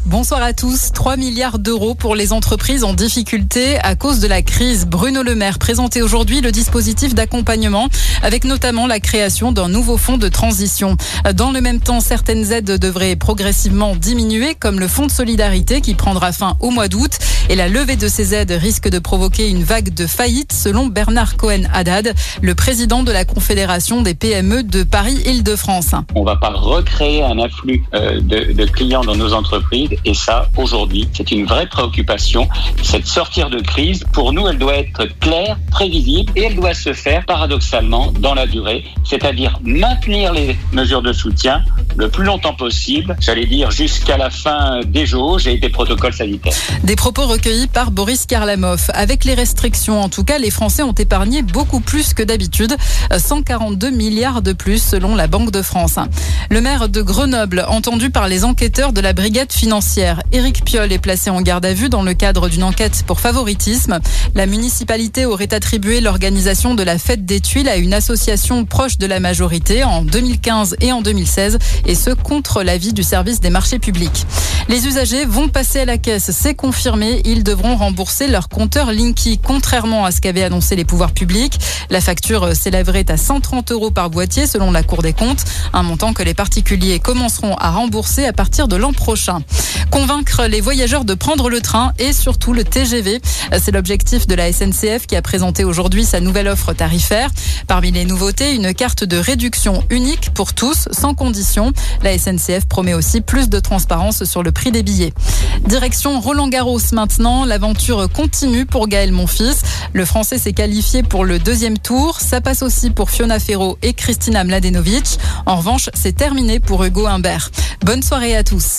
Bonsoir à tous. 3 milliards d'euros pour les entreprises en difficulté à cause de la crise. Bruno Le Maire présentait aujourd'hui le dispositif d'accompagnement avec notamment la création d'un nouveau fonds de transition. Dans le même temps, certaines aides devraient progressivement diminuer comme le fonds de solidarité qui prendra fin au mois d'août. Et la levée de ces aides risque de provoquer une vague de faillites selon Bernard Cohen-Haddad, le président de la Confédération des PME de Paris-Île-de-France. On ne va pas recréer un afflux de clients dans nos entreprises. Et ça, aujourd'hui, c'est une vraie préoccupation. Cette sortir de crise, pour nous, elle doit être claire, prévisible et elle doit se faire paradoxalement dans la durée, c'est-à-dire maintenir les mesures de soutien le plus longtemps possible, j'allais dire jusqu'à la fin des jauges et des protocoles sanitaires. Des propos recueillis par Boris Karlamov. Avec les restrictions, en tout cas, les Français ont épargné beaucoup plus que d'habitude. 142 milliards de plus selon la Banque de France. Le maire de Grenoble, entendu par les enquêteurs de la brigade financière, Éric Piolle est placé en garde à vue dans le cadre d'une enquête pour favoritisme. La municipalité aurait attribué l'organisation de la fête des Tuiles à une association proche de la majorité en 2015 et en 2016, et ce contre l'avis du service des marchés publics. Les usagers vont passer à la caisse, c'est confirmé. Ils devront rembourser leur compteur Linky, contrairement à ce qu'avaient annoncé les pouvoirs publics. La facture s'élèverait à 130 € par boîtier selon la Cour des comptes, un montant que les particuliers commenceront à rembourser à partir de l'an prochain. Convaincre les voyageurs de prendre le train et surtout le TGV. C'est l'objectif de la SNCF qui a présenté aujourd'hui sa nouvelle offre tarifaire. Parmi les nouveautés, une carte de réduction unique pour tous, sans condition. La SNCF promet aussi plus de transparence sur le prix des billets. Direction Roland-Garros maintenant. L'aventure continue pour Gaël Monfils. Le Français s'est qualifié pour le deuxième tour. Ça passe aussi pour Fiona Ferro et Kristina Mladenovic. En revanche, c'est terminé pour Hugo Humbert. Bonne soirée à tous.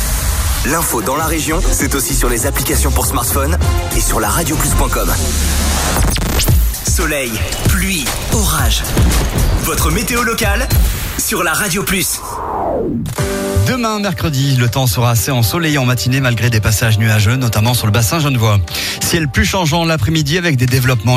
L'info dans la région, c'est aussi sur les applications pour smartphone et sur la radioplus.com. Soleil, pluie, orage. Votre météo locale sur la Radio Plus. Demain, mercredi, le temps sera assez ensoleillé en matinée malgré des passages nuageux, notamment sur le bassin genevois. Ciel plus changeant l'après-midi avec des développements